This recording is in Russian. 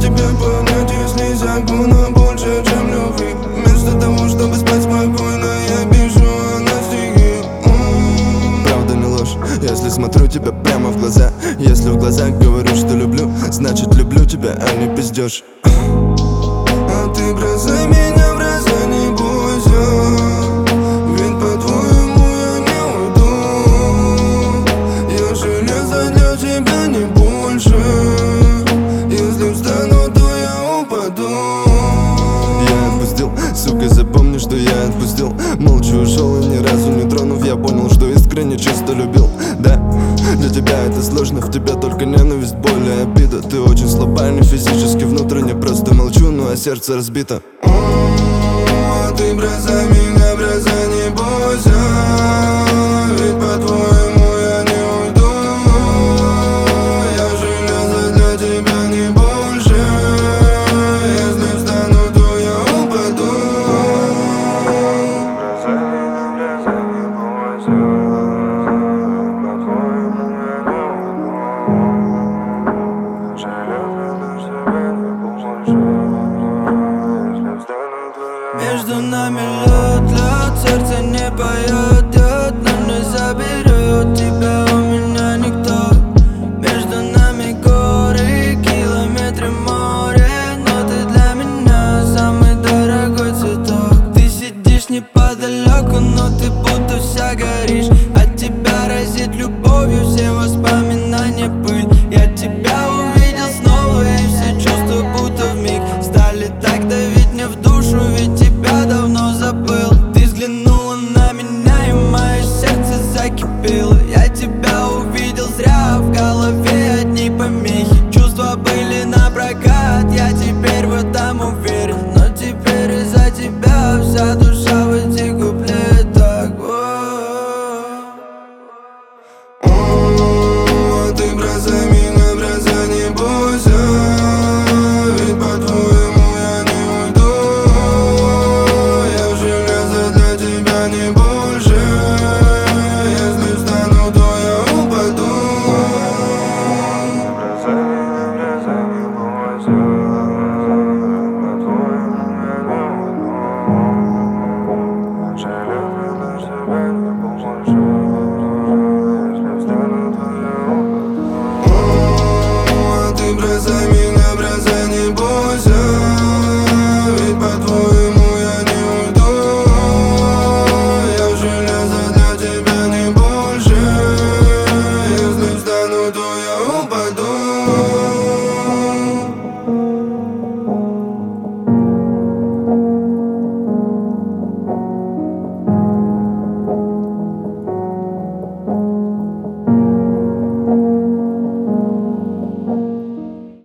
тебя понять, если закона больше, чем любви. Вместо того, чтобы спать спокойно, я пишу на стихи. Правда не ложь, если смотрю тебя прямо в глаза. Если в глазах говорю, что люблю, значит люблю тебя, а не пиздёшь. А ты бросай меня, бросай, не бойся, ведь по-твоему я не уйду. Я железо для тебя, не больше. Если встану, то я упаду. Я отпустил, сука, запомни, что я отпустил. Молча ушел и ни разу не тронув, я понял, что искренне чисто любил. Да, для тебя это сложно, в тебя только ненависть, боль и обида. Ты очень слаба, не физически, внутренне просто молчу, ну а сердце разбито. А ты бросай меня, бросай, не бойся, ведь по-твоему я не уйду. Я железо для тебя, не больше. Если встану, то я упаду. Бросай меня, бросай, не бойся. Между нами лед, сердце не поет, но не заберет тебя у меня никто. Между нами горы, километры море, но ты для меня самый дорогой цветок. Ты сидишь неподалеку, но ты будто вся горишь. От тебя разит любовью, все воспоминания пыль. Я тебя увидел снова, и все чувства будто вмиг стали так давить мне в душу, ведь тебя давно забыл. Ты взглянула на меня, и мое сердце закипело. Я тебя увидел зря, в голове одни помехи. Чувства были напрокат, я теперь в этом уверен. Но теперь из-за тебя вся душа в этих куплетах. Ты бросай меня, бросай, не бойся, ведь по-твоему я не уйду. Я железо для тебя, не больше. Если встану, то я упаду. Бросай меня, бросай, не бойся, по-твоему я не уйду. Железо для тебя, не больше. Если встану, то я упаду. Ты бросай меня.